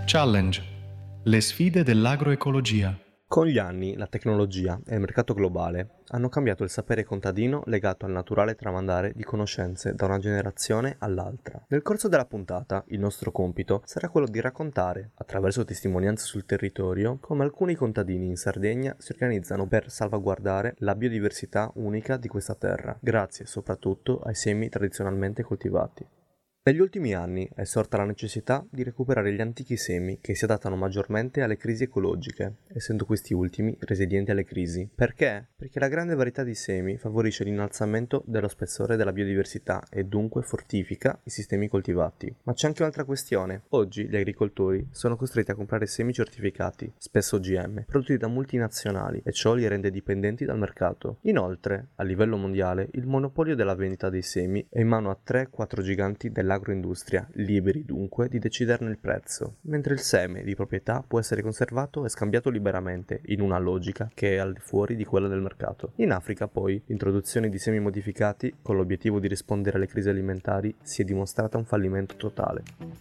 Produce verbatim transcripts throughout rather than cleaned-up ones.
Challenge. Le sfide dell'agroecologia. Con gli anni la tecnologia e il mercato globale hanno cambiato il sapere contadino legato al naturale tramandare di conoscenze da una generazione all'altra. Nel corso della puntata il nostro compito sarà quello di raccontare, attraverso testimonianze sul territorio, come alcuni contadini in Sardegna si organizzano per salvaguardare la biodiversità unica di questa terra, grazie soprattutto ai semi tradizionalmente coltivati. Negli ultimi anni è sorta la necessità di recuperare gli antichi semi che si adattano maggiormente alle crisi ecologiche, essendo questi ultimi resilienti alle crisi. Perché? Perché la grande varietà di semi favorisce l'innalzamento dello spessore della biodiversità e dunque fortifica i sistemi coltivati. Ma c'è anche un'altra questione. Oggi gli agricoltori sono costretti a comprare semi certificati, spesso O G M, prodotti da multinazionali e ciò li rende dipendenti dal mercato. Inoltre, a livello mondiale, il monopolio della vendita dei semi è in mano a tre quattro giganti della agroindustria, liberi dunque di deciderne il prezzo, mentre il seme di proprietà può essere conservato e scambiato liberamente in una logica che è al di fuori di quella del mercato. In Africa poi l'introduzione di semi modificati con l'obiettivo di rispondere alle crisi alimentari si è dimostrata un fallimento totale.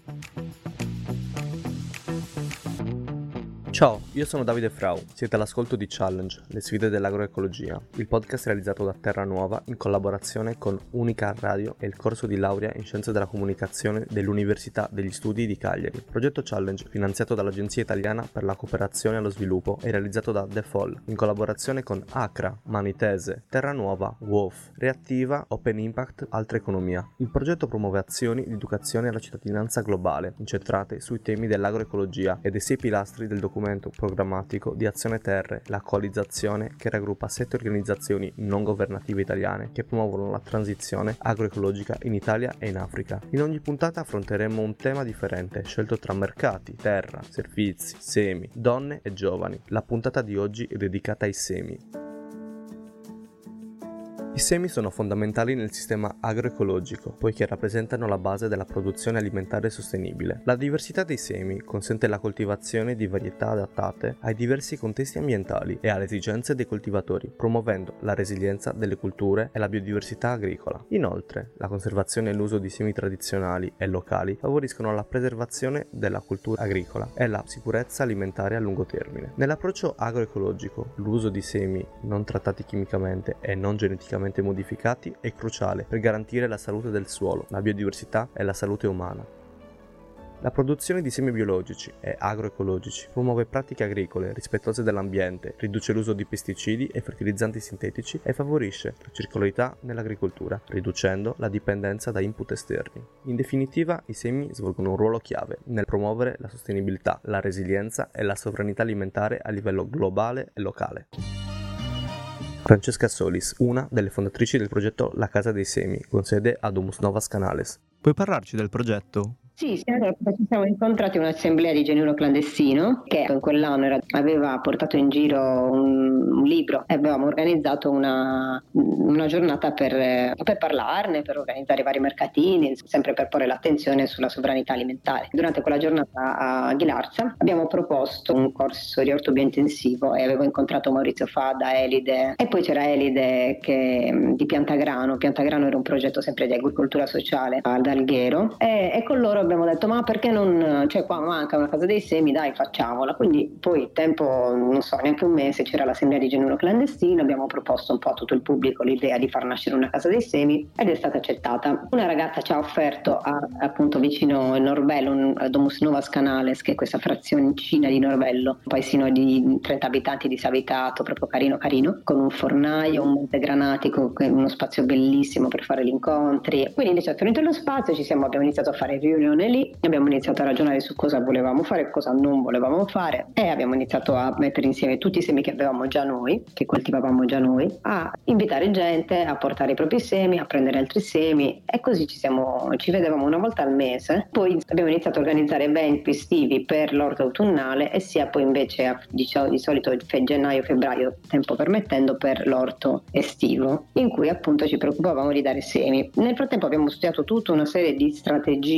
Ciao, io sono Davide Frau, siete all'ascolto di Challenge, le sfide dell'agroecologia, il podcast realizzato da Terra Nuova in collaborazione con Unica Radio e il corso di laurea in Scienze della Comunicazione dell'Università degli Studi di Cagliari. Il progetto Challenge, finanziato dall'Agenzia Italiana per la Cooperazione e lo Sviluppo, è realizzato da The Fall, in collaborazione con Accra, Manitese, Terra Nuova, W O F, Reattiva, Open Impact, Altra Economia. Il progetto promuove azioni di educazione alla cittadinanza globale, incentrate sui temi dell'agroecologia e dei sei pilastri del documento programmatico di Azione Terre, la coalizzazione che raggruppa sette organizzazioni non governative italiane che promuovono la transizione agroecologica in Italia e in Africa. In ogni puntata affronteremo un tema differente, scelto tra mercati, terra, servizi, semi, donne e giovani. La puntata di oggi è dedicata ai semi. I semi sono fondamentali nel sistema agroecologico, poiché rappresentano la base della produzione alimentare sostenibile. La diversità dei semi consente la coltivazione di varietà adattate ai diversi contesti ambientali e alle esigenze dei coltivatori, promuovendo la resilienza delle culture e la biodiversità agricola. Inoltre, la conservazione e l'uso di semi tradizionali e locali favoriscono la preservazione della cultura agricola e la sicurezza alimentare a lungo termine. Nell'approccio agroecologico, l'uso di semi non trattati chimicamente e non geneticamente modificati è cruciale per garantire la salute del suolo, la biodiversità e la salute umana. La produzione di semi biologici e agroecologici promuove pratiche agricole rispettose dell'ambiente, riduce l'uso di pesticidi e fertilizzanti sintetici e favorisce la circolarità nell'agricoltura, riducendo la dipendenza da input esterni. In definitiva, i semi svolgono un ruolo chiave nel promuovere la sostenibilità, la resilienza e la sovranità alimentare a livello globale e locale. Francesca Solis, una delle fondatrici del progetto La Casa dei Semi, con sede a Domus Novas Canales. Puoi parlarci del progetto? Sì, sì, allora, ci siamo incontrati in un'assemblea di genuino clandestino che in quell'anno era, aveva portato in giro un, un libro e avevamo organizzato una, una giornata per, per parlarne, per organizzare vari mercatini, sempre per porre l'attenzione sulla sovranità alimentare. Durante quella giornata a Ghilarza abbiamo proposto un corso di ortobiointensivo e avevo incontrato Maurizio Fadda, Elide e poi c'era Elide che, di Piantagrano. Piantagrano era un progetto sempre di agricoltura sociale ad Alghero e, e con loro abbiamo detto ma perché non, cioè qua manca una casa dei semi, dai facciamola. Quindi poi tempo, non so, neanche un mese c'era l'assemblea di genuino clandestino, abbiamo proposto un po' a tutto il pubblico l'idea di far nascere una casa dei semi ed è stata accettata. Una ragazza ci ha offerto a, appunto vicino Norvello, un, a Domus Novas Canales, che è questa frazioncina di Norvello, un paesino di trenta abitanti disabitato, proprio carino carino, con un fornaio, un monte granatico, uno spazio bellissimo per fare gli incontri. Quindi ci ha tenuto lo spazio, ci siamo, abbiamo iniziato a fare riunioni lì, abbiamo iniziato a ragionare su cosa volevamo fare e cosa non volevamo fare e abbiamo iniziato a mettere insieme tutti i semi che avevamo già noi, che coltivavamo già noi, a invitare gente a portare i propri semi, a prendere altri semi e così ci siamo, ci vedevamo una volta al mese. Poi abbiamo iniziato a organizzare eventi estivi per l'orto autunnale e sia poi invece a, diciamo, di solito gennaio-febbraio, tempo permettendo, per l'orto estivo, in cui appunto ci preoccupavamo di dare semi. Nel frattempo abbiamo studiato tutta una serie di strategie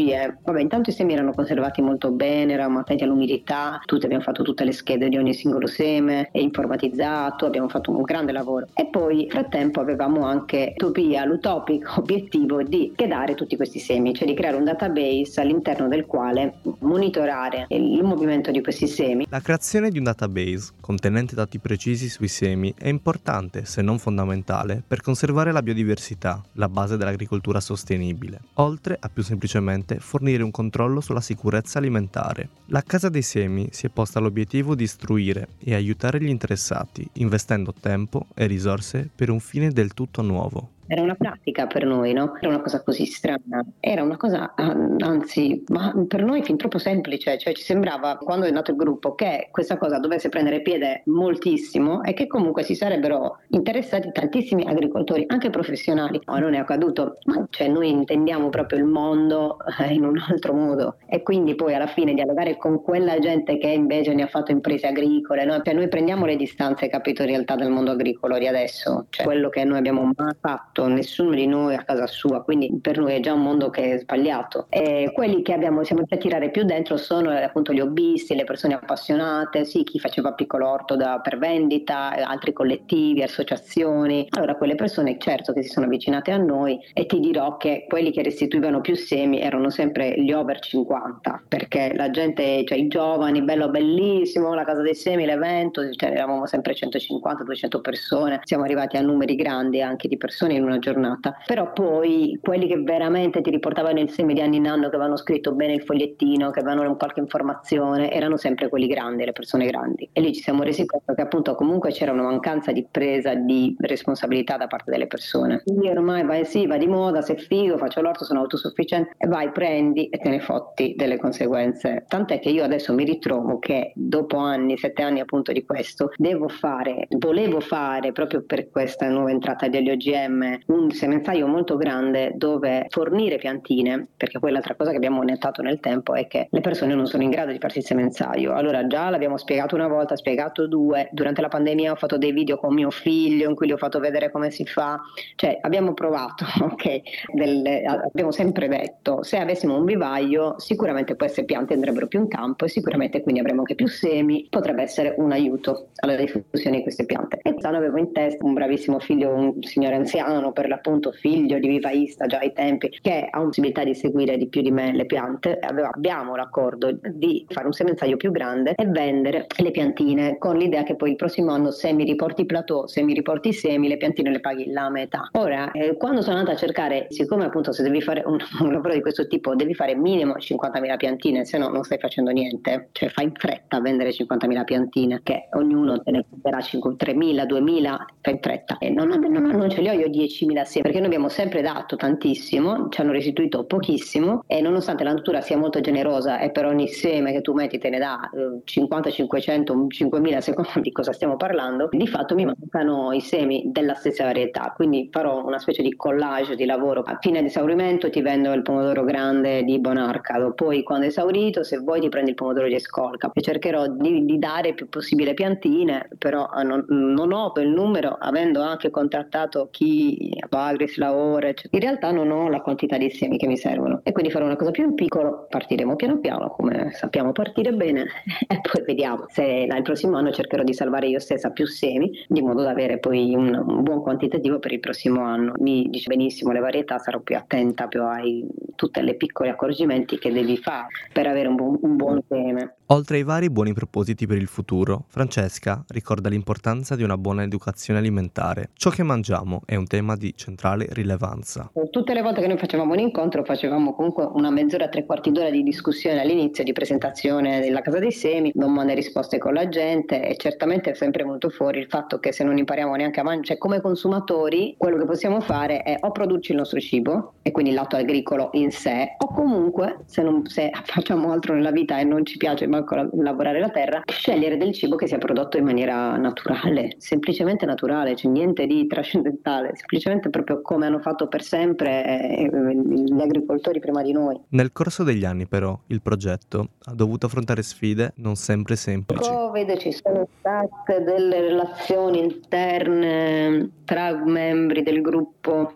Vabbè, intanto i semi erano conservati molto bene, eravamo attenti all'umidità, tutti abbiamo fatto tutte le schede di ogni singolo seme, è informatizzato, abbiamo fatto un grande lavoro. E poi nel frattempo avevamo anche l'utopia, l'utopico obiettivo di schedare tutti questi semi, cioè di creare un database all'interno del quale monitorare il movimento di questi semi. La creazione di un database contenente dati precisi sui semi è importante, se non fondamentale, per conservare la biodiversità, la base dell'agricoltura sostenibile, oltre a più semplicemente fornire un controllo sulla sicurezza alimentare. La Casa dei Semi si è posta l'obiettivo di istruire e aiutare gli interessati, investendo tempo e risorse per un fine del tutto nuovo. Era una pratica per noi, no? Era una cosa così strana, era una cosa, anzi, ma per noi fin troppo semplice, cioè ci sembrava, quando è nato il gruppo, che questa cosa dovesse prendere piede moltissimo e che comunque si sarebbero interessati tantissimi agricoltori, anche professionali. No, non è accaduto, ma cioè noi intendiamo proprio il mondo in un altro modo, e quindi poi alla fine dialogare con quella gente che invece ne ha fatto imprese agricole, no? Cioè noi prendiamo le distanze, capito, in realtà del mondo agricolo di adesso, cioè quello che noi abbiamo mai fatto nessuno di noi a casa sua, quindi per noi è già un mondo che è sbagliato. E quelli che abbiamo siamo riusciti a tirare più dentro sono appunto gli hobbisti, le persone appassionate, sì, chi faceva piccolo orto da, per vendita, altri collettivi, associazioni. Allora quelle persone certo che si sono avvicinate a noi, e ti dirò che quelli che restituivano più semi erano sempre gli over cinquanta, perché la gente, cioè i giovani, bello bellissimo, la Casa dei Semi, l'evento, cioè eravamo sempre centocinquanta duecento persone, siamo arrivati a numeri grandi anche di persone in una giornata. Però poi quelli che veramente ti riportavano il seme di anno in anno, che avevano scritto bene il fogliettino, che avevano qualche informazione, erano sempre quelli grandi, le persone grandi, e lì ci siamo resi conto che appunto comunque c'era una mancanza di presa di responsabilità da parte delle persone. Quindi ormai vai, sì, va di moda, sei figo, faccio l'orto, sono autosufficiente, e vai, prendi e te ne fotti delle conseguenze. Tant'è che io adesso mi ritrovo che dopo anni, sette anni appunto di questo, devo fare, volevo fare proprio per questa nuova entrata degli O G M un semenzaio molto grande dove fornire piantine, perché poi l'altra cosa che abbiamo notato nel tempo è che le persone non sono in grado di farsi il semenzaio. Allora già l'abbiamo spiegato una volta, spiegato due, durante la pandemia ho fatto dei video con mio figlio in cui gli ho fatto vedere come si fa, cioè abbiamo provato, ok, delle, abbiamo sempre detto se avessimo un vivaio sicuramente queste piante andrebbero più in campo e sicuramente quindi avremo anche più semi, potrebbe essere un aiuto alla diffusione di queste piante. E quest'anno avevo in testa un bravissimo figlio, un signore anziano, per l'appunto figlio di vivaista già ai tempi, che ha possibilità di seguire di più di me le piante. Abbiamo l'accordo di fare un semenzaio più grande e vendere le piantine, con l'idea che poi il prossimo anno, se mi riporti i plateau, se mi riporti i semi, le piantine le paghi la metà. Ora, eh, quando sono andata a cercare, siccome appunto se devi fare un, un lavoro di questo tipo devi fare minimo cinquantamila piantine, se no non stai facendo niente, cioè fai in fretta a vendere cinquantamila piantine, che ognuno te ne prenderà tremila, duemila, fai in fretta, e non, non, non ce li ho io diecimila semi, perché noi abbiamo sempre dato tantissimo, ci hanno restituito pochissimo, e nonostante la natura sia molto generosa e per ogni seme che tu metti te ne dà eh, cinquanta, cinquecento, cinquemila, secondo di cosa stiamo parlando, di fatto mi mancano i semi della stessa varietà, quindi farò una specie di collage di lavoro. A fine di esaurimento ti vendo il pomodoro grande di Bonarcado, poi quando è esaurito, se vuoi, ti prendi il pomodoro di Escolca, e cercherò di, di dare il più possibile piantine, però non, non ho il numero, avendo anche contattato chi Agris, Laore, eccetera. In realtà non ho la quantità di semi che mi servono, e quindi farò una cosa più in piccolo, partiremo piano piano come sappiamo partire bene e poi vediamo se il prossimo anno cercherò di salvare io stessa più semi, di modo da avere poi un, un buon quantitativo per il prossimo anno. Mi dice benissimo le varietà, sarò più attenta più ai tutte le piccoli accorgimenti che devi fare per avere un buon, un buon seme. Oltre ai vari buoni propositi per il futuro, Francesca ricorda l'importanza di una buona educazione alimentare. Ciò che mangiamo è un tema di centrale rilevanza. Tutte le volte che noi facevamo un incontro facevamo comunque una mezz'ora, tre quarti d'ora di discussione all'inizio, di presentazione della Casa dei Semi, domande e risposte con la gente, e certamente è sempre venuto fuori il fatto che se non impariamo neanche a mangiare, cioè come consumatori, quello che possiamo fare è o produrci il nostro cibo, e quindi il lato agricolo in sé, o comunque se, non, se facciamo altro nella vita e non ci piace manco lavorare la terra, scegliere del cibo che sia prodotto in maniera naturale, semplicemente naturale, c'è niente di trascendentale, semplicemente proprio come hanno fatto per sempre eh, gli agricoltori prima di noi. Nel corso degli anni però il progetto ha dovuto affrontare sfide non sempre semplici. Covid, ci sono state delle relazioni interne tra membri del gruppo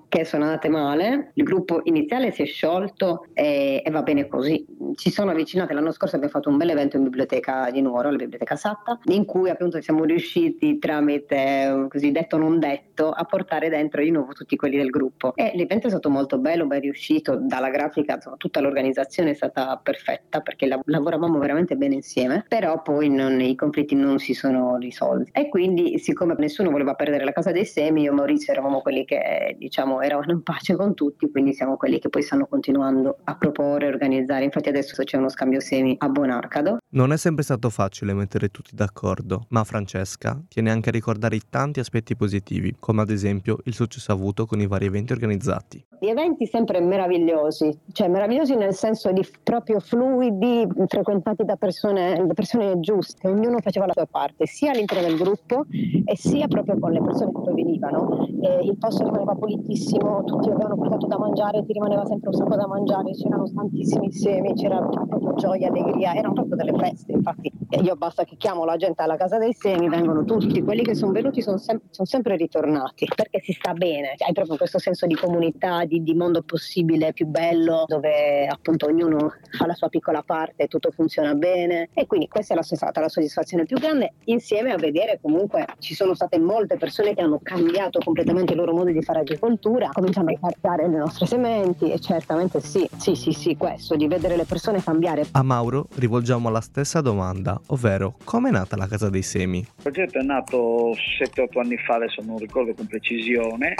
che sono andate male, il gruppo iniziale si è sciolto e, e va bene così. Ci sono avvicinate, l'anno scorso abbiamo fatto un bel evento in biblioteca di Nuoro, la biblioteca Satta, in cui appunto siamo riusciti tramite un cosiddetto non detto a portare dentro di nuovo tutti quelli del gruppo, e l'evento è stato molto bello, ben riuscito, dalla grafica, insomma, tutta l'organizzazione è stata perfetta perché la- lavoravamo veramente bene insieme, però poi non- i conflitti non si sono risolti, e quindi siccome nessuno voleva perdere la casa dei semi, io e Maurizio eravamo quelli che diciamo eravano in pace con tutti, quindi siamo quelli che poi stanno continuando a proporre, organizzare. Infatti adesso c'è uno scambio semi a Bonarcado. Non è sempre stato facile mettere tutti d'accordo, ma Francesca tiene anche a ricordare i tanti aspetti positivi, come ad esempio il successo avuto con i vari eventi organizzati. Gli eventi sempre meravigliosi, cioè meravigliosi nel senso di proprio fluidi, frequentati da persone, da persone giuste, ognuno faceva la sua parte, sia all'interno del gruppo e sia proprio con le persone che poi venivano. E il posto rimaneva pulitissimo, tutti avevano portato da mangiare, ti rimaneva sempre un sacco da mangiare, c'erano tantissimi semi, c'era proprio gioia, allegria, erano proprio delle feste. Infatti io basta che chiamo la gente alla casa dei semi, vengono tutti, quelli che sono venuti sono, sem- sono sempre ritornati, perché si sta bene, cioè, hai proprio questo senso di comunità, di, di mondo possibile più bello, dove appunto ognuno fa la sua piccola parte e tutto funziona bene, e quindi questa è la, stata la soddisfazione più grande, insieme a vedere comunque ci sono state molte persone che hanno cambiato completamente il loro modo di fare agricoltura, cominciano a caricare le nostre sementi, e certamente sì, sì, sì, sì, questo di vedere le persone cambiare. A Mauro rivolgiamo la stessa domanda, ovvero come è nata la Casa dei Semi? Il progetto è nato sette otto anni fa, adesso non ricordo con precisione,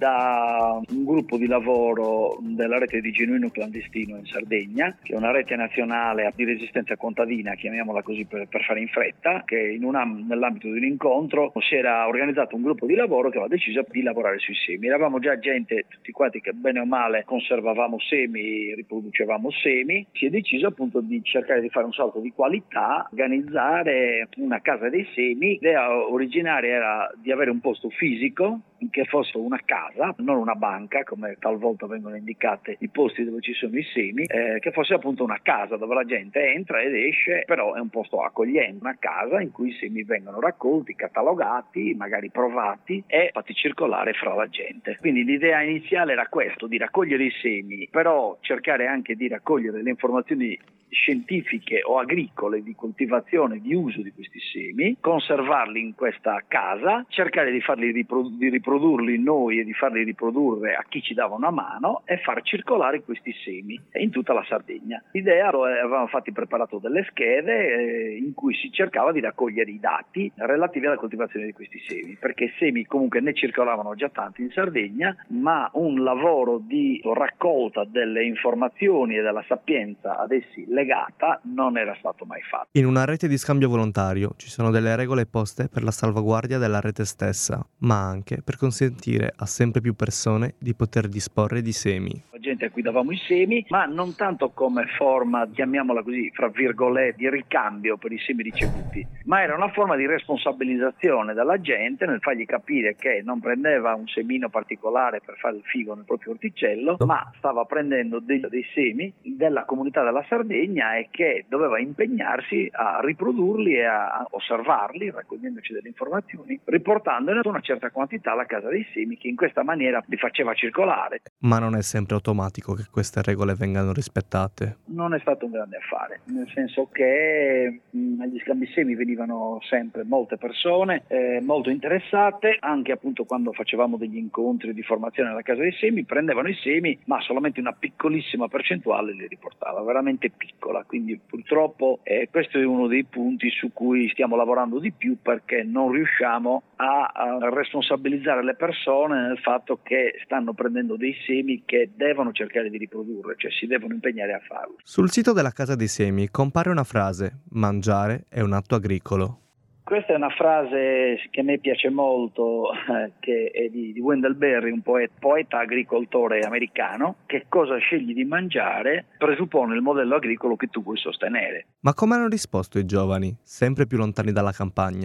da un gruppo di lavoro della rete di Genuino Clandestino in Sardegna, che è una rete nazionale di resistenza contadina, chiamiamola così per, per fare in fretta, che in un, nell'ambito di un incontro si era organizzato un gruppo di lavoro che aveva deciso di lavorare sui semi. Eravamo già gente, tutti quanti, che bene o male conservavamo semi, riproducevamo semi. Si è deciso appunto di cercare di fare un salto di qualità, organizzare una casa dei semi. L'idea originaria era di avere un posto fisico che fosse una casa, non una banca come talvolta vengono indicate i posti dove ci sono i semi, eh, che fosse appunto una casa dove la gente entra ed esce, però è un posto accogliente, una casa in cui i semi vengono raccolti, catalogati, magari provati e fatti circolare fra la gente. Quindi l'idea iniziale era questo, di raccogliere i semi, però cercare anche di raccogliere le informazioni scientifiche o agricole di coltivazione, di uso di questi semi, conservarli in questa casa, cercare di farli riprodu- di riprodurli noi e di farli riprodurre a chi ci dava una mano e far circolare questi semi in tutta la Sardegna. L'idea, avevamo infatti preparato delle schede eh, in cui si cercava di raccogliere i dati relativi alla coltivazione di questi semi, perché semi comunque ne circolavano già tanti in Sardegna, ma un lavoro di raccolta delle informazioni e della sapienza ad essi legata non era stato mai fatto. In una rete di scambio volontario ci sono delle regole poste per la salvaguardia della rete stessa, ma anche per consentire a sempre più persone di poter disporre di semi. La gente a cui davamo i semi, ma non tanto come forma, chiamiamola così, fra virgolette, di ricambio per i semi ricevuti, ma era una forma di responsabilizzazione della gente nel fargli capire che non prendeva un semino particolare per fare il figo nel proprio orticello, ma stava prendendo dei, dei semi della comunità della Sardegna e che doveva impegnarsi a riprodurli e a osservarli, raccogliendoci delle informazioni, riportandone una certa quantità alla casa dei semi, che in questa maniera li faceva circolare. Ma non è sempre automatico che queste regole vengano rispettate. Non è stato un grande affare, nel senso che mh, agli scambi semi venivano sempre molte persone eh, molto interessate, anche appunto quando facevamo degli incontri di formazione alla casa dei semi, prendevano i semi, ma solamente una piccolissima percentuale li riportava, veramente piccola, quindi purtroppo eh, questo è uno dei punti su cui stiamo lavorando di più, perché non riusciamo a, a responsabilizzare le persone nel fatto che stanno prendendo dei semi che devono cercare di riprodurre, cioè si devono impegnare a farlo. Sul sito della Casa dei Semi compare una frase: mangiare è un atto agricolo. Questa è una frase che a me piace molto, eh, che è di, di Wendell Berry, un poeta, poeta agricoltore americano. Che cosa scegli di mangiare presuppone il modello agricolo che tu vuoi sostenere. Ma come hanno risposto i giovani, sempre più lontani dalla campagna?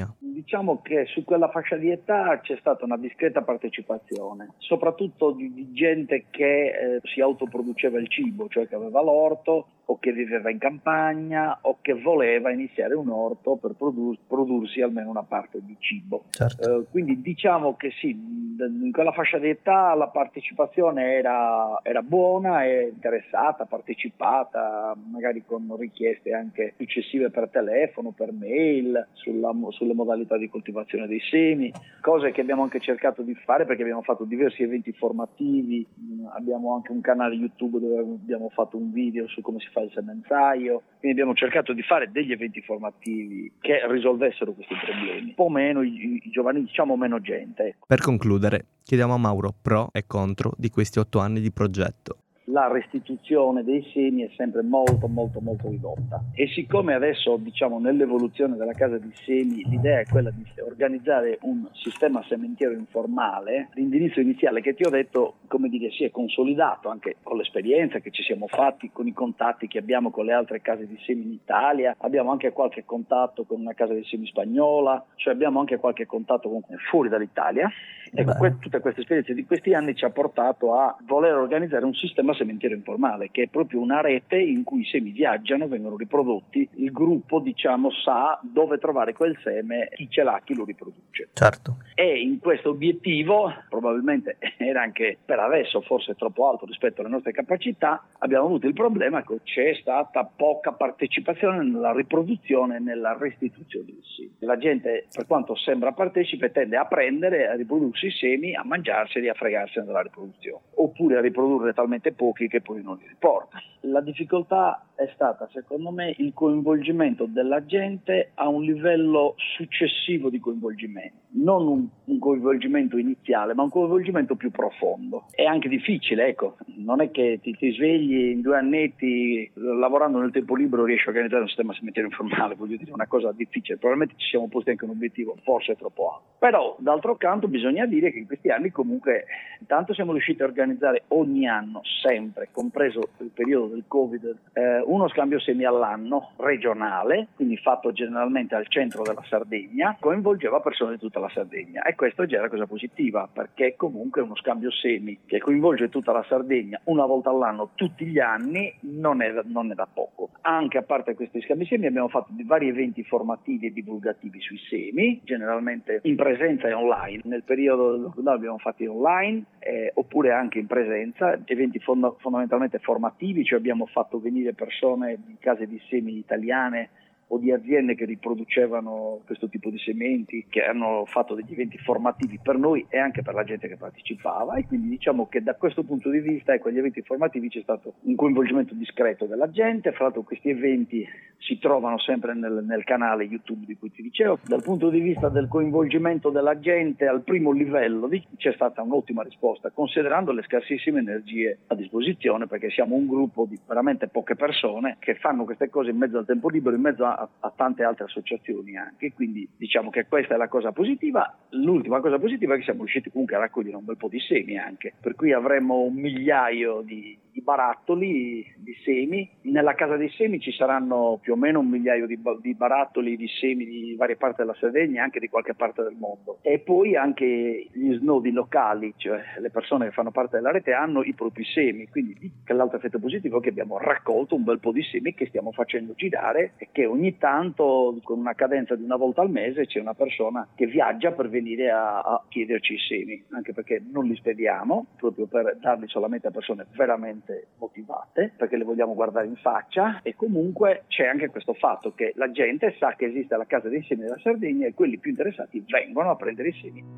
diciamo che su quella fascia di età c'è stata una discreta partecipazione, soprattutto di, di gente che eh, si autoproduceva il cibo, cioè che aveva l'orto o che viveva in campagna o che voleva iniziare un orto per produr- prodursi almeno una parte di cibo. Certo. Eh, quindi diciamo che sì, in quella fascia di età la partecipazione era, era buona e interessata, partecipata, magari con richieste anche successive per telefono, per mail, sulla, sulle modalità di coltivazione dei semi, cose che abbiamo anche cercato di fare perché abbiamo fatto diversi eventi formativi, abbiamo anche un canale YouTube dove abbiamo fatto un video su come si fa il semenzaio, quindi abbiamo cercato di fare degli eventi formativi che risolvessero questi problemi, un po' meno i, i giovani, diciamo meno gente. Ecco. Per concludere, chiediamo a Mauro pro e contro di questi otto anni di progetto. La restituzione dei semi è sempre molto molto molto ridotta e siccome adesso diciamo nell'evoluzione della casa di semi l'idea è quella di organizzare un sistema sementiero informale, l'indirizzo iniziale che ti ho detto, come dire, si è consolidato anche con l'esperienza che ci siamo fatti, con i contatti che abbiamo con le altre case di semi in Italia, abbiamo anche qualche contatto con una casa di semi spagnola, cioè abbiamo anche qualche contatto con fuori dall'Italia. Ecco, que- tutta questa esperienza di questi anni ci ha portato a voler organizzare un sistema sementiero informale, che è proprio una rete in cui i semi viaggiano, vengono riprodotti, il gruppo diciamo sa dove trovare quel seme, chi ce l'ha, chi lo riproduce. Certo. E in questo obiettivo, probabilmente era anche per adesso forse troppo alto rispetto alle nostre capacità, abbiamo avuto il problema che c'è stata poca partecipazione nella riproduzione e nella restituzione dei semi. La gente, per quanto sembra partecipe, tende a prendere, a riprodursi i semi, a mangiarseli, a fregarsene dalla riproduzione, oppure a riprodurre talmente pochi che poi non li riporta. La difficoltà è stata, secondo me, il coinvolgimento della gente a un livello successivo di coinvolgimento, non un, un coinvolgimento iniziale, ma un coinvolgimento più profondo. È anche difficile, ecco, non è che ti, ti svegli in due annetti, lavorando nel tempo libero riesci a organizzare un sistema sementiero informale, voglio dire, una cosa difficile, probabilmente ci siamo posti anche un obiettivo forse troppo alto. Però, d'altro canto, bisogna dire che in questi anni comunque intanto siamo riusciti a organizzare ogni anno, sempre, compreso il periodo del Covid, eh, uno scambio semi all'anno regionale, quindi fatto generalmente al centro della Sardegna, coinvolgeva persone di tutta la Sardegna, e questo già è una cosa positiva, perché comunque uno scambio semi che coinvolge tutta la Sardegna una volta all'anno tutti gli anni non è, non è da poco. Anche a parte questi scambi semi abbiamo fatto vari eventi formativi e divulgativi sui semi, generalmente in presenza e online. Nel periodo del lockdown abbiamo fatti online eh, oppure anche in presenza, eventi fond- fondamentalmente formativi, cioè abbiamo fatto venire persone di case di semi italiane o di aziende che riproducevano questo tipo di sementi, che hanno fatto degli eventi formativi per noi e anche per la gente che partecipava, e quindi diciamo che da questo punto di vista, ecco, gli eventi formativi c'è stato un coinvolgimento discreto della gente. Fra l'altro questi eventi si trovano sempre nel, nel canale YouTube di cui ti dicevo. Dal punto di vista del coinvolgimento della gente al primo livello c'è stata un'ottima risposta, considerando le scarsissime energie a disposizione, perché siamo un gruppo di veramente poche persone che fanno queste cose in mezzo al tempo libero, in mezzo a A, a tante altre associazioni anche, quindi diciamo che questa è la cosa positiva. L'ultima cosa positiva è che siamo riusciti comunque a raccogliere un bel po' di semi anche, per cui avremo un migliaio di, di barattoli di semi. Nella casa dei semi ci saranno più o meno un migliaio di, di barattoli di semi di varie parti della Sardegna e anche di qualche parte del mondo, e poi anche gli snodi locali, cioè le persone che fanno parte della rete hanno i propri semi, quindi l'altro effetto positivo è che abbiamo raccolto un bel po' di semi che stiamo facendo girare e che ogni tanto, con una cadenza di una volta al mese, c'è una persona che viaggia per venire a, a chiederci i semi, anche perché non li spediamo, proprio per darli solamente a persone veramente motivate, perché le vogliamo guardare in faccia. E comunque c'è anche questo fatto che la gente sa che esiste la casa dei semi della Sardegna e quelli più interessati vengono a prendere i semi.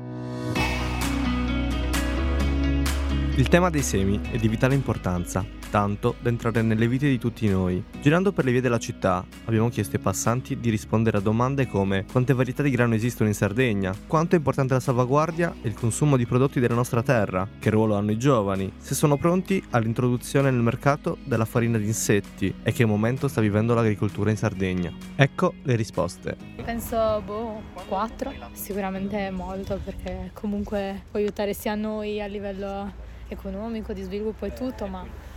Il tema dei semi è di vitale importanza, tanto da entrare nelle vite di tutti noi. Girando per le vie della città, abbiamo chiesto ai passanti di rispondere a domande come: quante varietà di grano esistono in Sardegna? Quanto è importante la salvaguardia e il consumo di prodotti della nostra terra? Che ruolo hanno i giovani? Se sono pronti all'introduzione nel mercato della farina di insetti? E che momento sta vivendo l'agricoltura in Sardegna? Ecco le risposte. Penso, boh, quattro. Sicuramente molto, perché comunque può aiutare sia noi a livello economico, di sviluppo e tutto, ma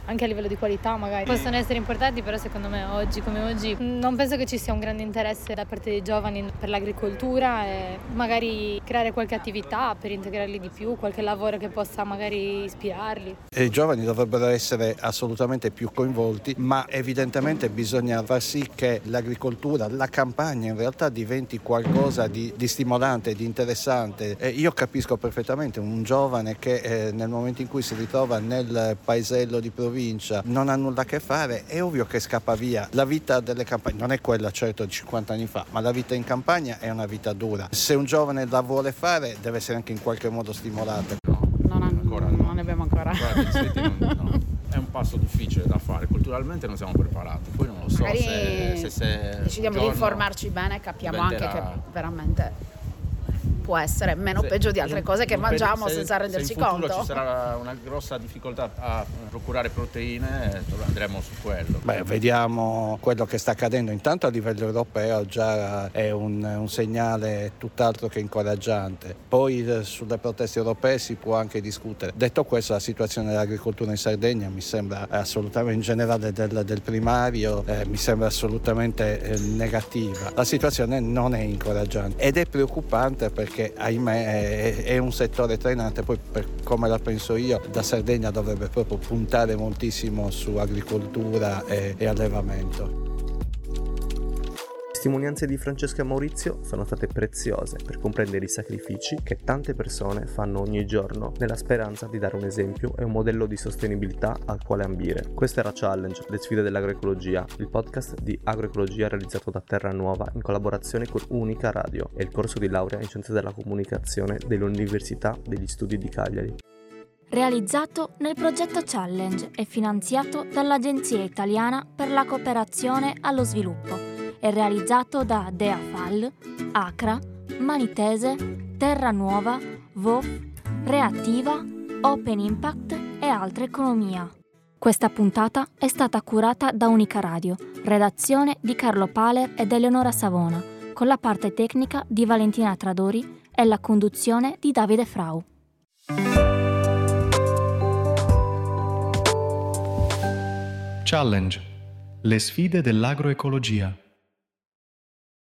anche a livello di qualità magari. Possono essere importanti, però secondo me oggi come oggi non penso che ci sia un grande interesse da parte dei giovani per l'agricoltura e magari creare qualche attività per integrarli di più, qualche lavoro che possa magari ispirarli. E i giovani dovrebbero essere assolutamente più coinvolti, ma evidentemente bisogna far sì che l'agricoltura, la campagna in realtà diventi qualcosa di, di stimolante, di interessante. E io capisco perfettamente un giovane che eh, nel momento in cui si ritrova nel paesello di provincia non ha nulla a che fare, è ovvio che scappa via. La vita delle campagne non è quella certo di cinquanta anni fa, ma la vita in campagna è una vita dura. Se un giovane la vuole fare deve essere anche in qualche modo stimolata. No, non, ancora, no. non ne abbiamo ancora. Guarda, non, no. È un passo difficile da fare, culturalmente non siamo preparati, poi non lo so Magari se, se, se decidiamo di informarci bene e capiamo diventerà... anche che veramente può essere meno se, peggio di altre in, cose che mangiamo se, senza renderci se in futuro conto. Ci sarà una grossa difficoltà a procurare proteine, andremo su quello. Beh, vediamo quello che sta accadendo. Intanto a livello europeo già è un, un segnale tutt'altro che incoraggiante. Poi eh, sulle proteste europee si può anche discutere. Detto questo, la situazione dell'agricoltura in Sardegna mi sembra assolutamente, in generale del, del primario, eh, mi sembra assolutamente eh, negativa. La situazione non è incoraggiante ed è preoccupante perché ahimè è, è un settore trainante. Poi, per come la penso io, la Sardegna dovrebbe proprio puntare moltissimo su agricoltura e, e allevamento. Le testimonianze di Francesca e Maurizio sono state preziose per comprendere i sacrifici che tante persone fanno ogni giorno nella speranza di dare un esempio e un modello di sostenibilità al quale ambire. Questa era Challenge, le sfide dell'agroecologia, il podcast di agroecologia realizzato da Terra Nuova in collaborazione con Unica Radio e il corso di laurea in scienze della comunicazione dell'Università degli Studi di Cagliari. Realizzato nel progetto Challenge e finanziato dall'Agenzia Italiana per la Cooperazione allo Sviluppo. È realizzato da DEAFAL, Acra, Manitese, Terra Nuova, V O F, Reattiva, Open Impact e Altra Economia. Questa puntata è stata curata da Unica Radio, redazione di Carlo Paler ed Eleonora Savona, con la parte tecnica di Valentina Tradori e la conduzione di Davide Frau. Challenge. Le sfide dell'agroecologia.